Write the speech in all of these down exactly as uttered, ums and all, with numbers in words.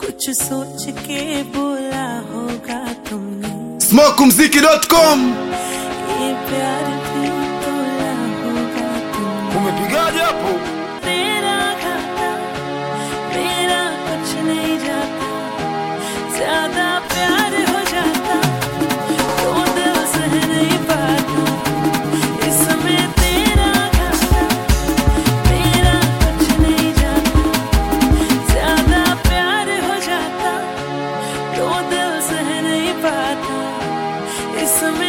कुछ सोच के बोला होगा तुमने स्मोक म्यूजिक डॉट कॉम। ये प्यार भी तोला होगा तुमने। उmepigaje hapo? तेरा घाटा मेरा कुछ नहीं जाता, ज्यादा प्यार हो जाता तो दिल सह नहीं पाता। इसमें तेरा घाटा मेरा कुछ नहीं जाता, ज्यादा प्यार हो जाता तो दिल सह नहीं पाता। इसमें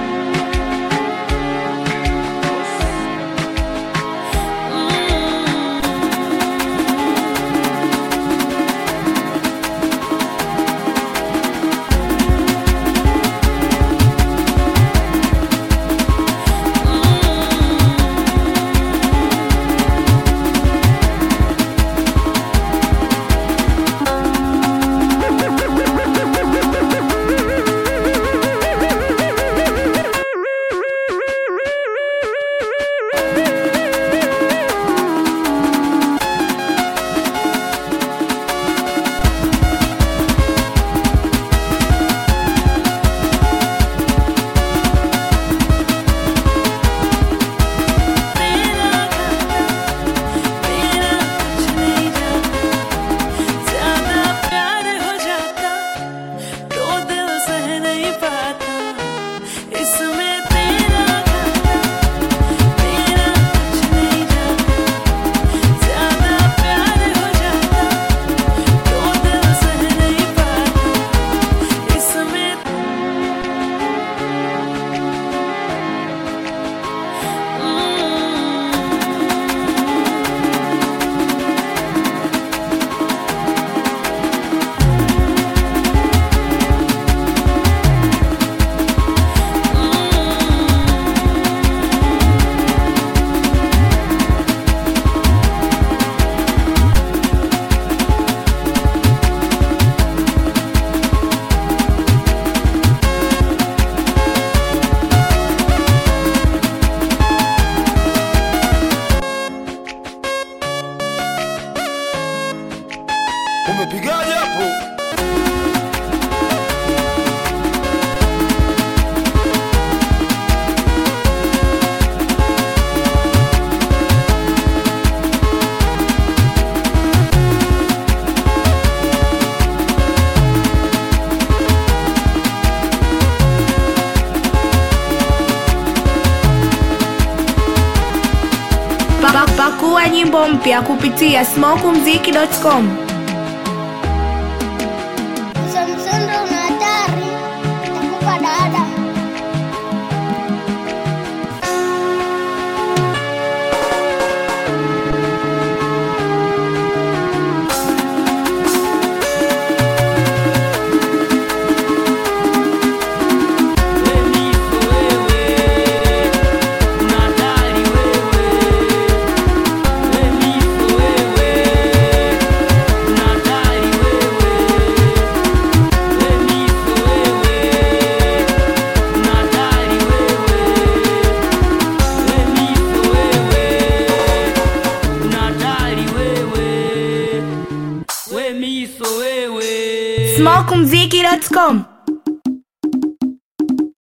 umepigaje hapo? Pakua nyimbo mpya kupitia smoke mziki dot com. Msondo una hatari, nitakupa dada. smoke mziki dot com.